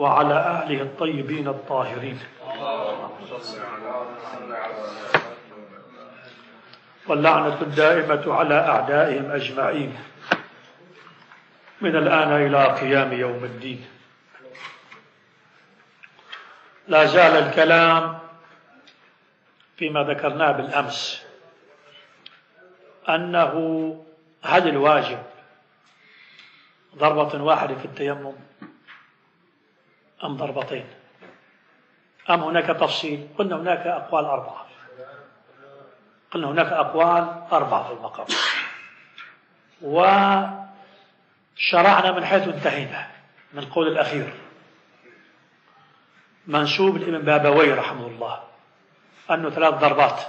وعلى آله الطيبين الطاهرين، واللعنة الدائمة على أعدائهم أجمعين من الآن إلى قيام يوم الدين. لا زال الكلام فيما ذكرناه بالأمس، أنه هل الواجب ضربة واحدة في التيمم أم ضربتين أم هناك تفصيل؟ قلنا هناك أقوال أربعة، في المقام، وشرعنا من حيث انتهينا من القول الأخير منسوب لابن بابويه رحمه الله أنه 3 ضربات،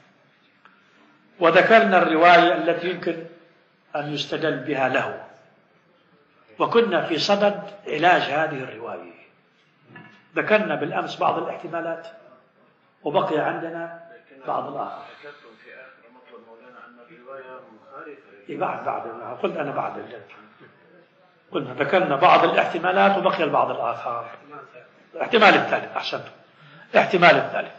وذكرنا الرواية التي يمكن أن يستدل بها له، وكنا في صدد علاج هذه الرواية. ذكرنا بالأمس بعض الاحتمالات وبقي عندنا بعض الآخر. ذكرتم في آخر مطلب مولانا أن الرواية مخالفة. قلت أنا بعد قلنا ذكرنا بعض الاحتمالات وبقي البعض الآخر. الاحتمال الثالث، أحسنتم، الاحتمال الثالث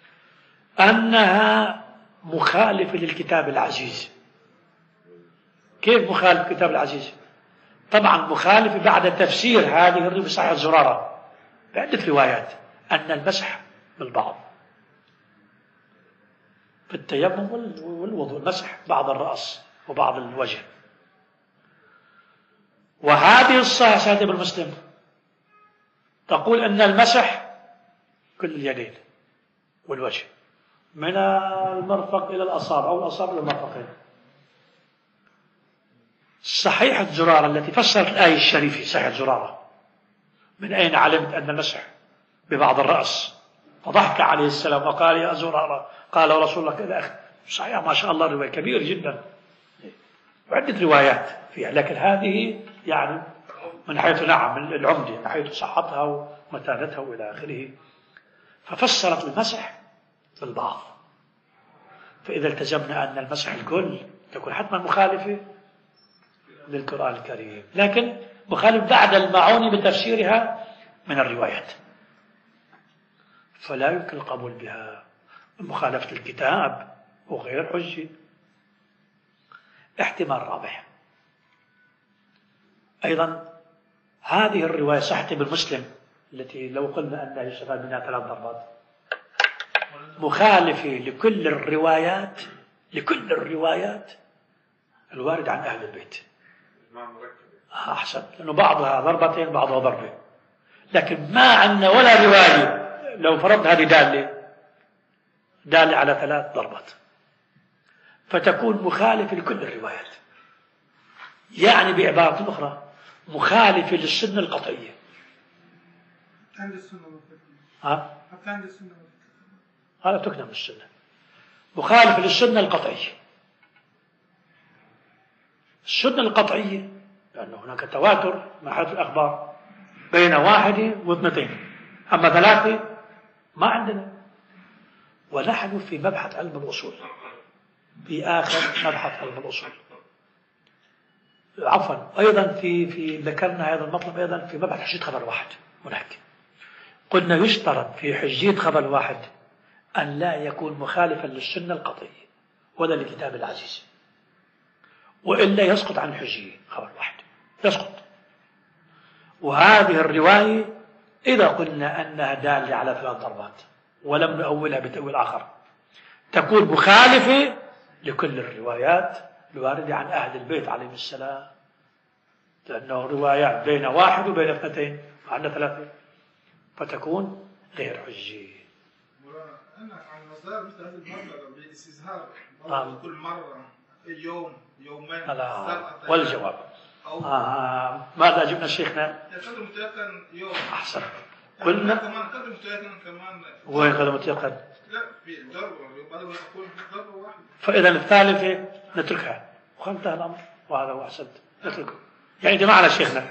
أنها مخالفة للكتاب العزيز. كيف مخالف الكتاب العزيز؟ طبعا مخالفة بعد تفسير هذه الرواية في صحيح زرارة بعدة روايات أن المسح بالبعض في التيمم والوضوء، المسح بعض الرأس وبعض الوجه. وهذه الصحيحة بالمسلم تقول أن المسح كل اليدين والوجه من المرفق إلى الأصابع أو الأصابع إلى المرفقين. صحيحة زرارة التي فسرت الآية الشريفة، صحيحة زرارة، من أين علمت أن المسح ببعض الرأس؟ فضحك عليه السلام وقال يا زرارة قال رسول الله كذا. أخي صحيح ما شاء الله رواية كبيرة جدا، وعدة روايات فيها، لكن هذه يعني من حيث من العمدة، من حيث صحتها ومتانتها وإلى آخره، ففسرت المسح بالبعض. فإذا التزمنا أن المسح الكل تكون حتما مخالفة للقرآن الكريم، لكن مخالف بعد المعوني بتفسيرها من الروايات، فلا يمكن القبول بها، مخالفة الكتاب وغير حجة. احتمال رابع أيضا، هذه الرواية صحيحة بالمسلم التي لو قلنا أنها يستفاد منها 3 ضربات، مخالفة لكل الروايات الواردة عن أهل البيت. أحسن، لأنه بعضها ضربتين بعضها ضربة، لكن ما عندنا ولا رواية لو فرضنا هذه دالة على 3 ضربات، فتكون مخالفة لكل الروايات، يعني بعبارة أخرى مخالفة للسنة القطعية. عند السنة حتى عند السنة هذا تكلم السنة، مخالفة للسنة القطعية. السنة القطعية لأن هناك تواتر مع حيث الأخبار بين 1 و2، أما 3 ما عندنا. ونحن في مبحث علم الأصول، في آخر مبحث علم الأصول، عفوا أيضا في ذكرنا هذا المطلب أيضا في مبحث حجية خبر واحد. هناك قلنا يشترط في حجية خبر واحد أن لا يكون مخالفا للسنة القطعية ولا لكتاب العزيز، وإلا يسقط عن حجية خبر واحد، يسقط. وهذه الرواية إذا قلنا أنها دالة على 3 ضربات ولم نؤولها بتأويل آخر، تكون مخالفة لكل الروايات الواردة عن أهل البيت عليهم السلام، لأنه روايات بين 1 وبين 2 عندنا 3، فتكون غير حجية. أنا عن مصدر مثل هذا المبلغ بالاستزهار كل مرة يوم يومين والجواب ماذا جبنا شيخنا؟ يقدم متيقن يوم. أحسن، قلنا كمان قدم متيقن كمان. وين قدم متيقن؟ لا في ضربة بعد ما تكون ضربة واحدة. فإذا الثالثة نتركها وانتهى الأمر، وهذا هو أحسنت، نتركه. يعني جماعة شيخنا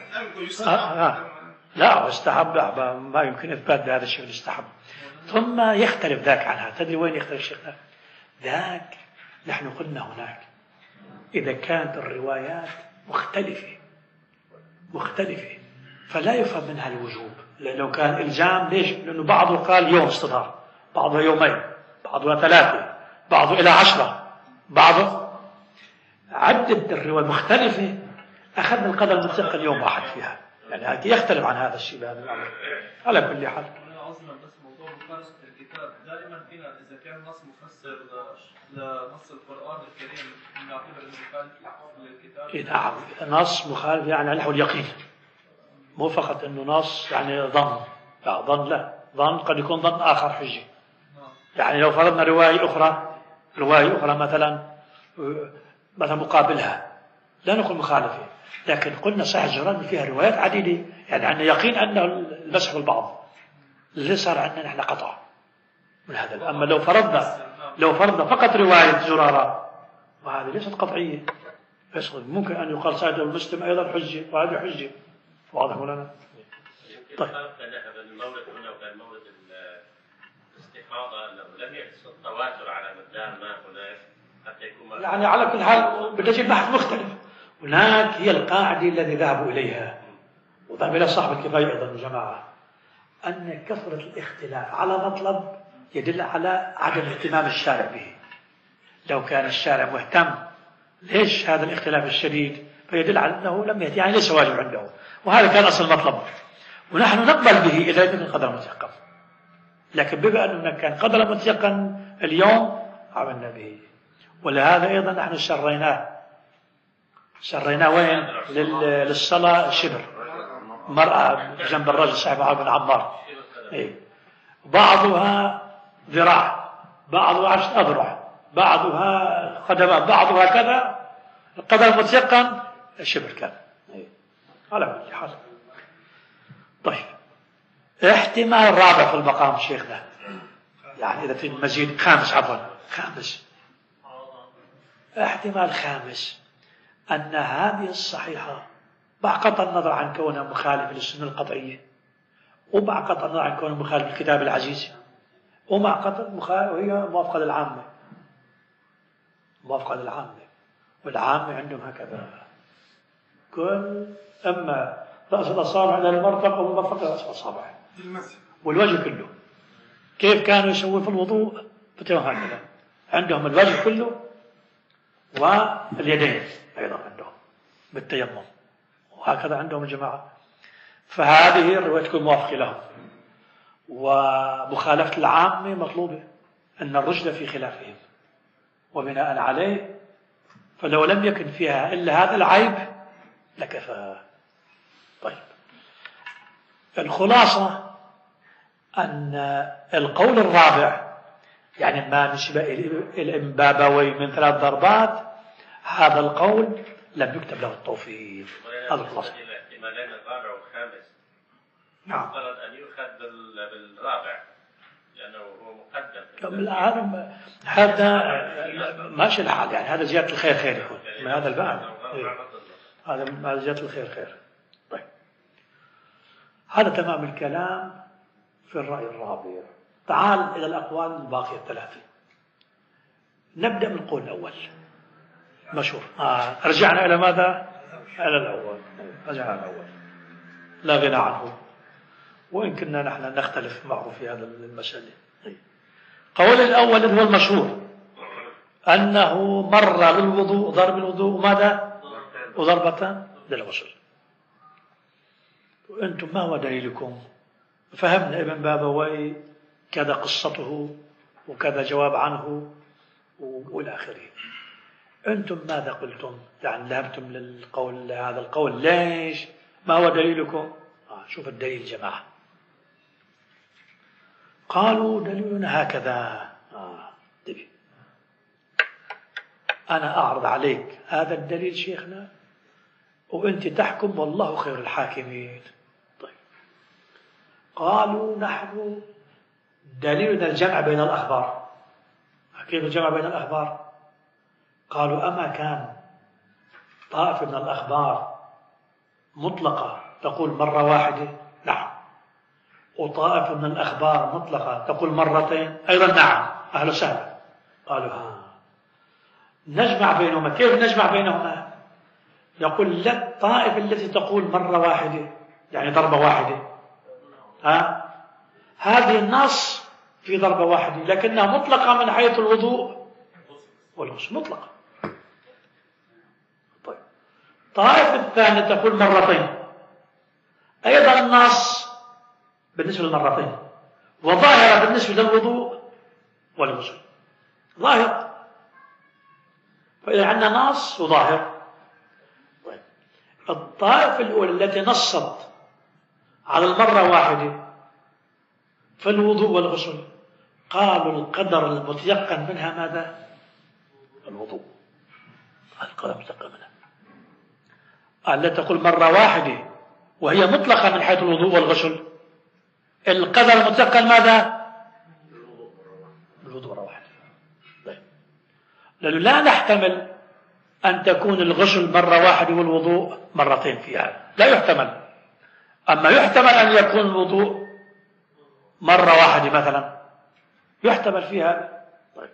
لا استحب، ما يمكن إثبات بهذا الشيء يستحب. ثم يختلف ذاك عنها. تدري وين يختلف شيخنا؟ ذاك نحن قلنا هناك إذا كانت الروايات مختلفة فلا يفهم منها الوجوب، لو كان إلزام ليش؟ لأنه بعضه قال يوم استظهار، بعضه يومين، بعضه 3، بعضه إلى 10، بعضه عدة الرواية مختلفة. أخذنا القدر المتيقن يوم واحد فيها، يعني يختلف عن هذا الشيء بهذا الأمر. على كل حال بس موضوع مقارنة الكتاب دائما فينا إذا كان نص مفسر لنص القرآن الكريم نعتبر إنه مخالف للكتاب. نعم، نص مخالف يعني نحو اليقين، مو فقط إنه نص يعني ظن. لا ظن، لا ظن قد يكون ظن آخر حجة. يعني لو فرضنا رواية أخرى مثلا مقابلها لا نقول مخالفة، لكن قلنا صحيح الجرائم فيها روايات عديدة، يعني عندنا يقين أنه المسح البعض اللي صار عندنا نحن قطع من هذا. أما لو فرضنا فقط رواية زرارة، وهذه ليست قطعية، بس ممكن أن يقال سعد المسلم أيضا حجة، وهذه حجة. واضح مولانا؟ طيب المولد هنا وكان مولد الاستحاضة لو لم يحصل التواتر على مقدار ما هناك حتى يكون يعني على كل حال بدأ البحث مختلف. هناك هي القاعدة التي ذهبوا إليها وذهب إلى صاحب الكفاية أيضا الجماعة، أن كثرة الاختلاف على مطلب يدل على عدم اهتمام الشارع به. لو كان الشارع مهتم ليش هذا الاختلاف الشديد؟ فيدل على أنه لم يهتم، يعني ليس واجب عنده، وهذا كان أصل المطلب، ونحن نقبل به إذا كان القدر متيقن. لكن بما أنه كان قدر متيقن اليوم عملنا به. ولهذا أيضا نحن شريناه وين؟ للصلاة شبر، مرأة جنب الرجل صاحب عمرو بن عمار، بعضها ذراع، بعضها 10 أذرع، بعضها قدمان، بعضها كذا. القدر المتيقن الشبر كان على كل حال. طيب احتمال رابع في المقام شيخنا، يعني إذا في المزيد خامس احتمال خامس أن هذه الصحيحة مع قطع النظر عن كونها مخالفة للسنة القطعية، ومع قطع النظر عن كونها مخالفة للكتاب العزيز، ومع قطع وهي موافقة للعامة، والعامة عندهم هكذا كل أما رأس الأصابع إلى المرفق ومرفق رأس الأصابع والوجه كله. كيف كانوا يسوون في الوضوء؟ فتوهم هكذا، عندهم الوجه كله واليدين أيضا عندهم بالتيمم، وهكذا عندهم الجماعة. فهذه الرواية تكون موافقة لهم، ومخالفة العامة مطلوبة، أن الرشد في خلافهم، وبناء عليه فلو لم يكن فيها إلا هذا العيب لكفى. طيب الخلاصة أن القول الرابع، يعني ما نسبة الإمبابوي من 3 ضربات، هذا القول لم يكتب له التوفيق. هذا الخلاصة. الاحتمالين الرابع والخامس نعم، يفترض أن يؤخذ بالرابع لأنه هو مقدم. هذا ماشي الحال، يعني هذا زيادة الخير خير يكون من هذا الباب. هذا زيادة الخير خير. طيب هذا تمام الكلام في الرأي الرابع. تعال إلى الأقوال الباقية الثلاثة. نبدأ من القول الأول مشهور. رجعنا إلى ماذا؟ إلى الأول. رجعنا إلى الأول لا غنى عنه، وإن كنا نحن نختلف معه في هذا المسألة. قول الأول هو المشهور، أنه مر للوضوء ضرب الوضوء ماذا؟ وضربة للغسل. وأنتم ما هو دليلكم؟ فهمنا ابن بابوي كذا قصته وكذا جواب عنه وإلى آخره. أنتم ماذا قلتم؟ يعني ذهبتم للقول هذا القول، ليش؟ ما هو دليلكم؟ شوف الدليل جماعة. قالوا دليلنا هكذا. دليل. أنا أعرض عليك هذا الدليل شيخنا وأنت تحكم والله خير الحاكمين. طيب قالوا نحن دليلنا الجمع بين الأخبار. كيف الجمع بين الأخبار؟ قالوا أما كان طائفة من الأخبار مطلقة تقول مرة واحدة؟ نعم. وطائفة من الأخبار مطلقة تقول مرتين؟ أيضا نعم. أهلا وسهلا. قالوا نجمع بينهما. كيف نجمع بينهما؟ يقول لا، الطائفة التي تقول مرة واحدة يعني ضربة واحدة هذه النص في ضربة واحدة، لكنها مطلقة من حيث الوضوء والغسل مطلقة. طيب، الطائفة الثانية تقول مرتين، أيضا النص بالنسبة للمرتين، وظاهرة بالنسبة للوضوء والغسل، ظاهرة. فإذا عندنا نص وظاهر. طيب، الطائفة الأولى التي نصت على المرة واحدة في الوضوء والغسل قالوا القدر المتيقن منها ماذا؟ الوضوء. القدر المتيقن منها التي تقول مرة واحدة وهي مطلقة من حيث الوضوء والغسل، القدر المتيقن ماذا؟ الوضوء مرة واحدة. طيب، لأنه لا نحتمل أن تكون الغسل مرة واحدة والوضوء مرتين فيها، لا يحتمل. أما يحتمل أن يكون الوضوء مرة واحدة مثلا، يحتمل فيها. طيب،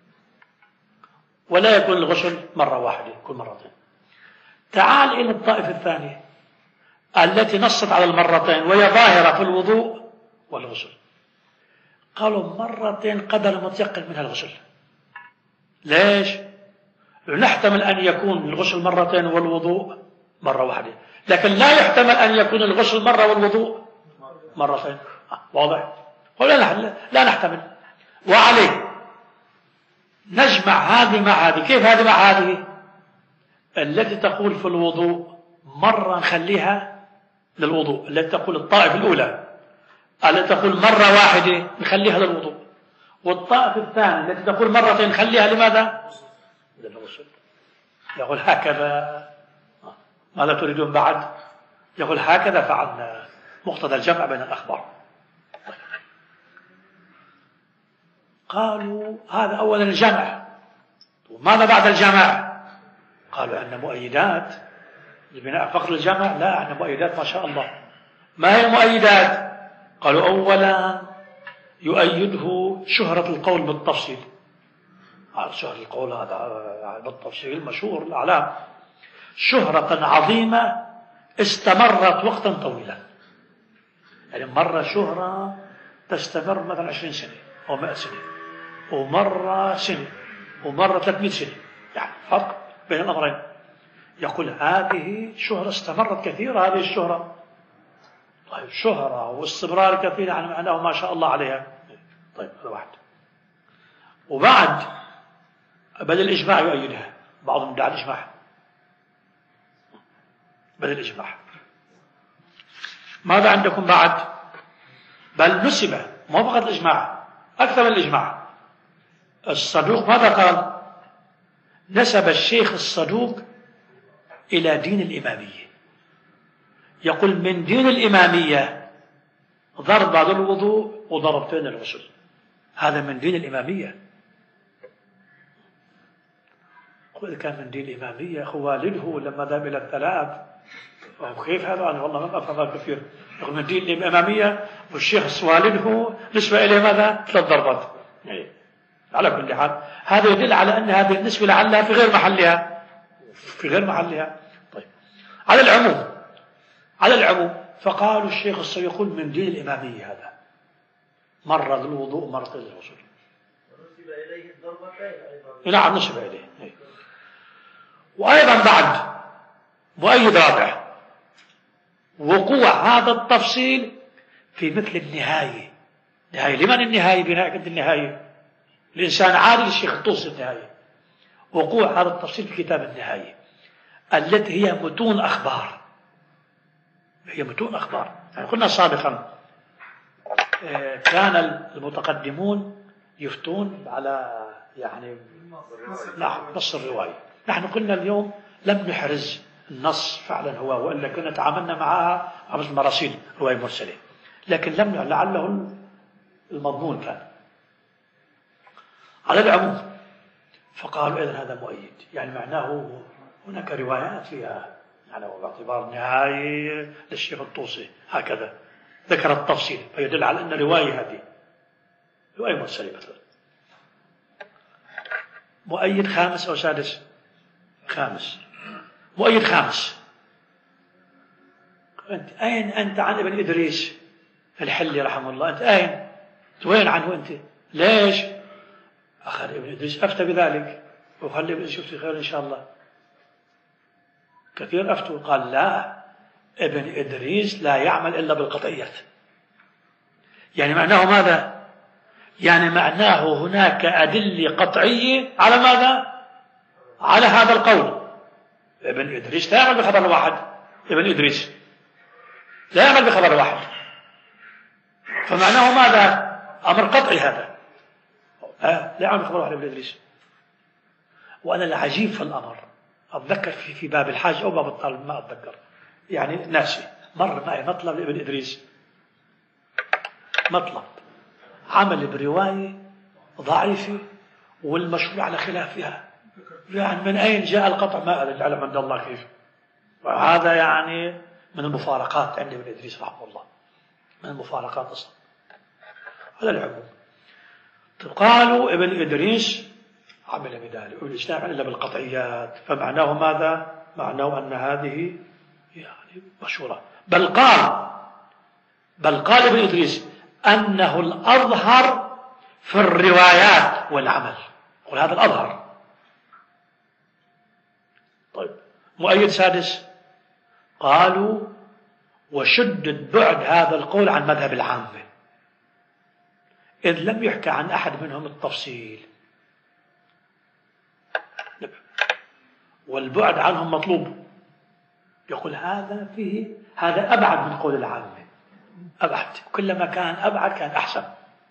ولا يكون الغسل مرة واحدة، يكون مرتين. تعال إلى الطائفة الثانية التي نصت على المرتين وهي ظاهرة في الوضوء والغسل، قالوا مرتين قدر متيقن منها الغسل. ليش؟ نحتمل أن يكون الغسل مرتين والوضوء مرة واحدة، لكن لا يحتمل أن يكون الغسل مرة والوضوء مرتين. واضح؟ لا نحتمل. وعليه نجمع هذه مع هذه. كيف هذه مع هذه؟ التي تقول في الوضوء مرة نخليها للوضوء، التي تقول الطائفة الأولى التي تقول مرة واحدة نخليها للوضوء، والطائفة الثانية التي تقول مرتين نخليها لماذا؟ للغسل. يقول هكذا. ماذا تريدون بعد؟ يقول هكذا فعلنا، مقتضى الجمع بين الأخبار. قالوا هذا أولا الجمع، وماذا بعد الجمع؟ قالوا عندنا مؤيدات لبناء فقر الجمع. لا، عندنا مؤيدات ما شاء الله. ما هي المؤيدات؟ قالوا أولا يؤيده شهرة القول بالتفصيل. شهرة القول هذا بالتفصيل مشهور الأعلام، شهرة عظيمة استمرت وقتا طويلا. يعني مرة شهرة تستمر مثلا 20 سنة أو 100 سنة، ومرة سنة، ومرة 300 سنة، يعني فرق بين الأمرين. يقول هذه شهرة استمرت كثيرة، هذه الشهرة. طيب، شهرة واستمرار كثير يعني معناه ما شاء الله عليها. طيب، هذا واحد. وبعد بل الإجماع يؤيدها، بعضهم ادعى الإجماع، بل الإجماع. ماذا عندكم بعد؟ بل نسب، مو فقط الإجماع، أكثر من الإجماع. الصدوق ماذا قال؟ نسب الشيخ الصدوق إلى دين الإمامية. يقول من دين الإمامية ضرب بعد الوضوء وضربتين الغسل، هذا من دين الإمامية. إذا كان من دين الإمامية خوالده لما ذهب إلى الثلاث، وكيف هذا؟ أنا والله ما أفهم كثير. يقول من دين الإمامية والشيخ والده نسبة إليه ماذا؟ 3 ضربات. على كل حال هذا يدل على أن هذه النسبة لعلها في غير محلها، في غير محلها. طيب، على العموم فقالوا الشيخ الصدوق يقول من دين الإمامية هذا، مرة للوضوء مرة للغسل. نسب إليه الضربتين أيضا. نعم، نسب إليه. وأيضا بعد مؤيد رابع وقوع هذا التفصيل في مثل النهاية. لمن النهاية؟ بناء النهاية الإنسان عادي، الشيخ الطوسي النهاية. وقوع هذا التفصيل في كتاب النهاية التي هي متون أخبار. هي متون أخبار. يعني قلنا سابقا كان المتقدمون يفتون على يعني نص الرواية. نحن قلنا اليوم لم نحرز النص فعلا هو، وإلا كنا تعاملنا معها مثل مراسيل رواية مرسلة، لكن لم لعله المضمون كان. على العموم فقالوا إذن هذا مؤيد، يعني معناه هناك روايات فيها يعني باعتبار نهاية للشيخ الطوسي هكذا ذكر التفصيل، فيدل على أن رواية هذه رواية مرسلة مثلا. مؤيد خامس أو سادس؟ خامس. مؤيد خامس. أين أنت عن ابن إدريس؟ الحلي رحمه الله، أنت أين؟ وين عنه أنت؟ ليش؟ أخذ ابن إدريس أفتى بذلك، وخلي ابن شفتي خير إن شاء الله. كثير أفتوا قال لا، ابن إدريس لا يعمل إلا بالقطعيات. يعني معناه ماذا؟ يعني معناه هناك أدلة قطعية على ماذا؟ على هذا القول. ابن إدريس لا يعمل بخبر واحد، ابن إدريس لا يعمل بخبر واحد، فمعناه ماذا؟ أمر قطعي هذا. لا يعمل بخبر واحد ابن إدريس. وأنا العجيب في الأمر أتذكر في باب الحاج أو باب الطالب، ما أتذكر يعني ناسي، مر معي مطلب لابن إدريس، مطلب عمل برواية ضعيفة والمشروع على خلافها، يعني من أين جاء القطع؟ ما العلم عند الله كيف. وهذا يعني من المفارقات عند ابن إدريس رحمه الله، من المفارقات أصلا. على العموم قالوا ابن إدريس عمل بذلك، والإسلام إلا بالقطعيات، فمعناه ماذا؟ معناه أن هذه يعني مشهورة. بل قال ابن إدريس أنه الأظهر في الروايات والعمل، قل هذا الأظهر. طيب مؤيد سادس قالوا وشدد بعد هذا القول عن مذهب العامة، إذ لم يحكى عن أحد منهم التفصيل، والبعد عنهم مطلوب. يقول هذا فيه، هذا أبعد من قول العامة، أبعد، كلما كان أبعد كان أحسن،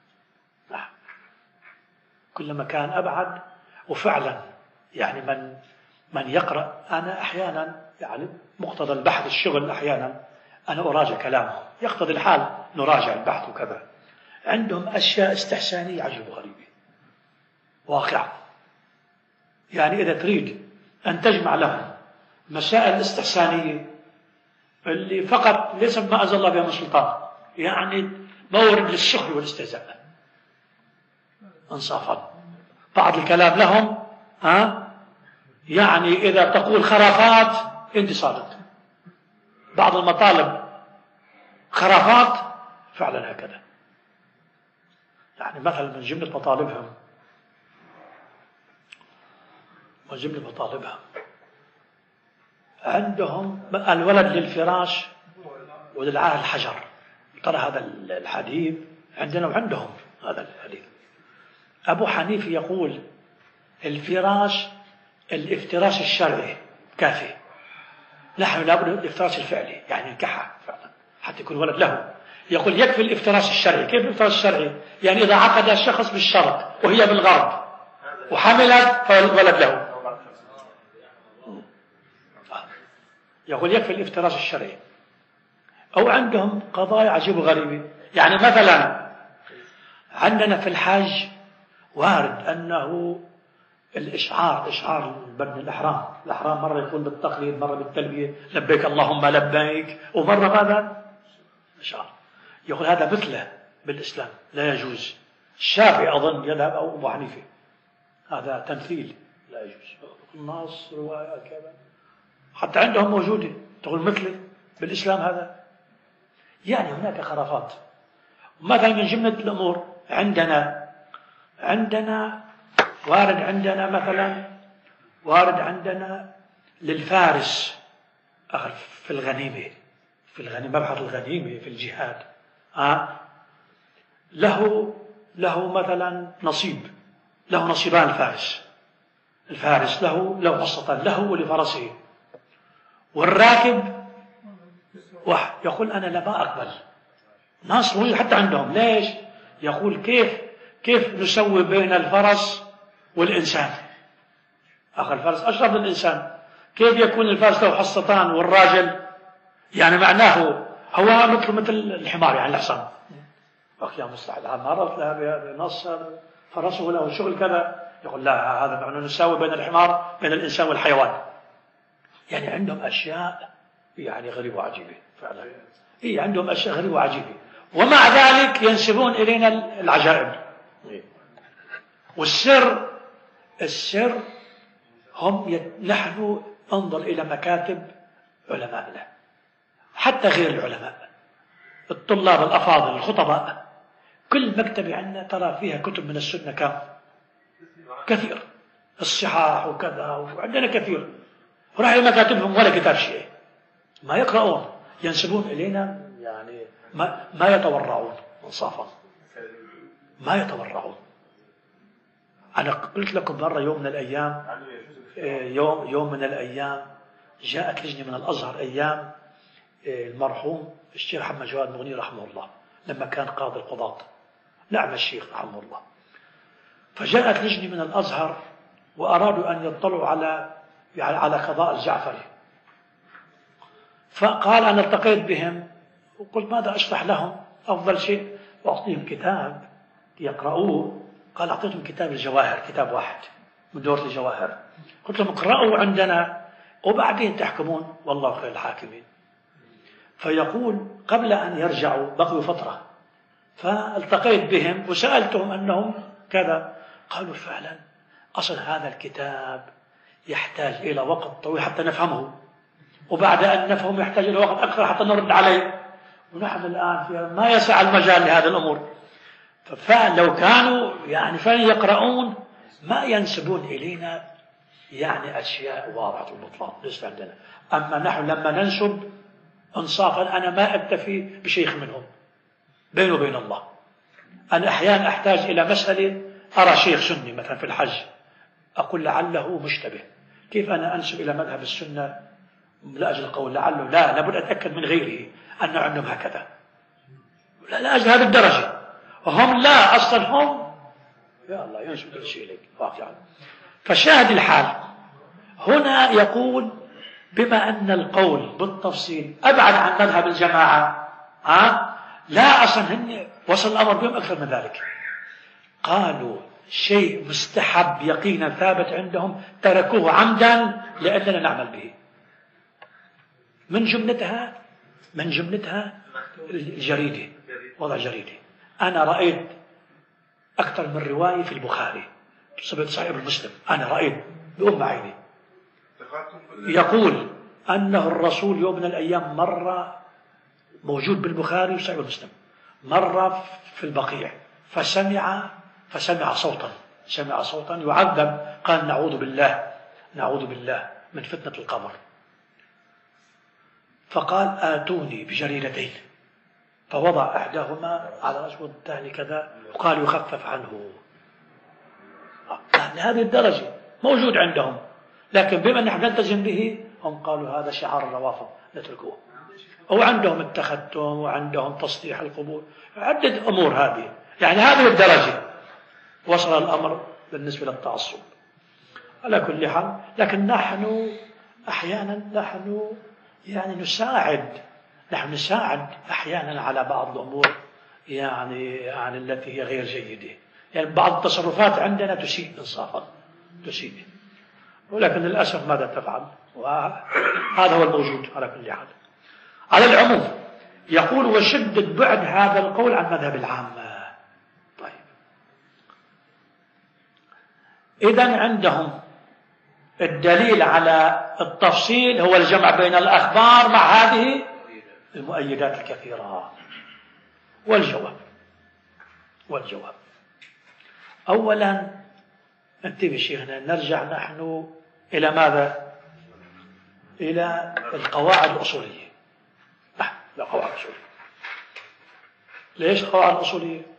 كلما كان أبعد. وفعلا يعني من يقرأ، أنا أحيانا يعني مقتضى البحث الشغل، أحيانا أنا أراجع كلامهم، يقتضي الحال نراجع البحث وكذا. عندهم أشياء استحسانية عجيبة وغريبة واقعة. يعني إذا تريد أن تجمع لهم مسائل استحسانية اللي فقط ليس بما أنزل الله بها من سلطان، يعني مورد للسخر والاستهزاء انصافا. بعض الكلام لهم يعني إذا تقول خرافات أنت صادق، بعض المطالب خرافات فعلا هكذا. يعني مثلا من جملة مطالبهم عندهم الولد للفراش وللعاهة الحجر. ترى هذا الحديث عندنا وعندهم هذا الحديث. أبو حنيفة يقول الفراش الافتراش الشرعي كافي، نحن لابد الافتراش الفعلي، يعني الكحة فعلا حتى يكون ولد له. يقول يكفي الافتراش الشرعي. كيف الافتراش الشرعي؟ يعني إذا عقد الشخص بالشرق وهي بالغرب وحملت فالولد له. يقول يكفي الافتراش الشرعي. أو عندهم قضايا عجيبة وغريبة، يعني مثلا عندنا في الحج وارد أنه إشعار بدن الإحرام مرة يكون بالتقليد، مرة بالتلبية، لبيك اللهم لبيك، ومرة ماذا؟ إشعار. يقول هذا مثله بالإسلام لا يجوز. الشافعي أظن يذهب أو أبو حنيفة هذا تمثيل لا يجوز. النص رواية كذا حتى عندهم موجودة تقول مثله بالإسلام هذا. يعني هناك خرافات. مثلا من جملة الأمور عندنا وارد عندنا للفارس في الغنيمة مبحث الغنيمة في الجهاد له مثلا له نصيبان. الفارس له حصتان، له ولفرسه، والراكب واحد. يقول أنا لا ما أقبل. ناس موجود حتى عندهم. ليش؟ يقول كيف نسوي بين الفرس والإنسان؟ الفرس أشرف من الإنسان، كيف يكون الفارس له حصتان والراجل يعني معناه هو مثل الحمار، يعني الحصان. يا مستحيل، مرت لها بنص فرسه له شغل كذا. يقول لا، هذا معناه نساوي بين الحمار بين الإنسان والحيوان. يعني عندهم أشياء يعني غريبة وعجيبة فعلا. عندهم أشياء غريبة وعجيبة، ومع ذلك ينسبون إلينا العجائب. والسر نحن انظر إلى مكاتب علمائنا حتى غير العلماء، الطلاب الأفاضل الخطباء، كل مكتبة عندنا ترى فيها كتب من السنة كم كثير، الصحاح وكذا، وعندنا كثير. راح لمكاتبهم ولا كتاب شيء، ما يقرؤون، ينسبون إلينا يعني ما يتورعون انصافا، ما يتورعون. أنا قلت لكم مرة يوم من الأيام، يوم من الأيام جاءت لجنة من الأزهر أيام المرحوم الشيخ محمد جواد مغني رحمه الله لما كان قاضي القضاة، نعم الشيخ رحمه الله. فجاءت لجنة من الأزهر وأرادوا أن يطلعوا على قضاء الجعفري، فقال أنا التقيت بهم وقلت ماذا أشرح لهم؟ أفضل شيء وأعطيهم كتاب يقرؤوه. قال أعطيتهم كتاب الجواهر، كتاب واحد من دورة الجواهر، قلت لهم اقرأوا عندنا وبعدين تحكمون والله خير الحاكمين. فيقول قبل أن يرجعوا بقوا فترة، فالتقيت بهم وسألتهم أنهم كذا، قالوا فعلا أصل هذا الكتاب يحتاج إلى وقت طويل حتى نفهمه، وبعد أن نفهم يحتاج إلى وقت أكثر حتى نرد عليه، ونحن الآن ما يسع المجال لهذه الأمور. فلو كانوا يعني فعلا يقرؤون ما ينسبون إلينا يعني أشياء واضحة البطلان ليس عندنا. أما نحن لما ننسب انصافا أنا ما أكتفي بشيخ منهم بيني وبين الله. أنا أحيانا أحتاج إلى مسألة أرى شيخ سني مثلا في الحج أقول لعله مشتبه، كيف أنا أنسب إلى مذهب السنة لأجل القول لعله؟ لا، لابد أتأكد من غيره أنه عندهم هكذا، لا أجل هذه الدرجة. وهم لا، أصلا هم يا الله ينسب كل شيء إليك واقعا. فشاهد الحال هنا يقول بما أن القول بالتفصيل أبعد عن مذهب الجماعة، لا أصلا هن وصل الأمر بهم أكثر من ذلك. قالوا شيء مستحب يقينا ثابت عندهم تركوه عمدا لأننا نعمل به. من جملتها الجريدة، وضع جريدة. أنا رأيت أكثر من رواية في البخاري صبت صحيح المسلم، أنا رأيت بأم عيني يقول أنه الرسول يوم من الأيام مرة موجود بالبخاري وصحيح المسلم، مرة في البقيع فسمع صوتا يعذب، قال نعوذ بالله من فتنة القبر. فقال آتوني بجريدتين، فوضع إحداهما على رأسه والثاني كذا، وقال يخفف عنه. لهذه الدرجة موجود عندهم، لكن بما نحن نلتزم به هم قالوا هذا شعار الروافض نتركوه. أو عندهم التختم وعندهم تصليح القبور، عدة أمور هذه، يعني هذه الدرجة وصل الأمر بالنسبة للتعصب. على كل حال، لكن نحن أحيانا يعني نساعد أحيانا على بعض الأمور يعني التي هي غير جيدة، يعني بعض التصرفات عندنا تسيء إنصافا تسيء، ولكن للأسف ماذا تفعل؟ وهذا هو الموجود. على كل حال، على العموم يقول وشدد بعد هذا القول عن مذهب العامة. طيب، إذن عندهم الدليل على التفصيل هو الجمع بين الأخبار مع هذه المؤيدات الكثيرة. والجواب أولا انتبه شيخنا، نرجع نحن إلى ماذا؟ إلى القواعد الأصولية. لا، قواعد أصولية. ليش قواعد أصولية؟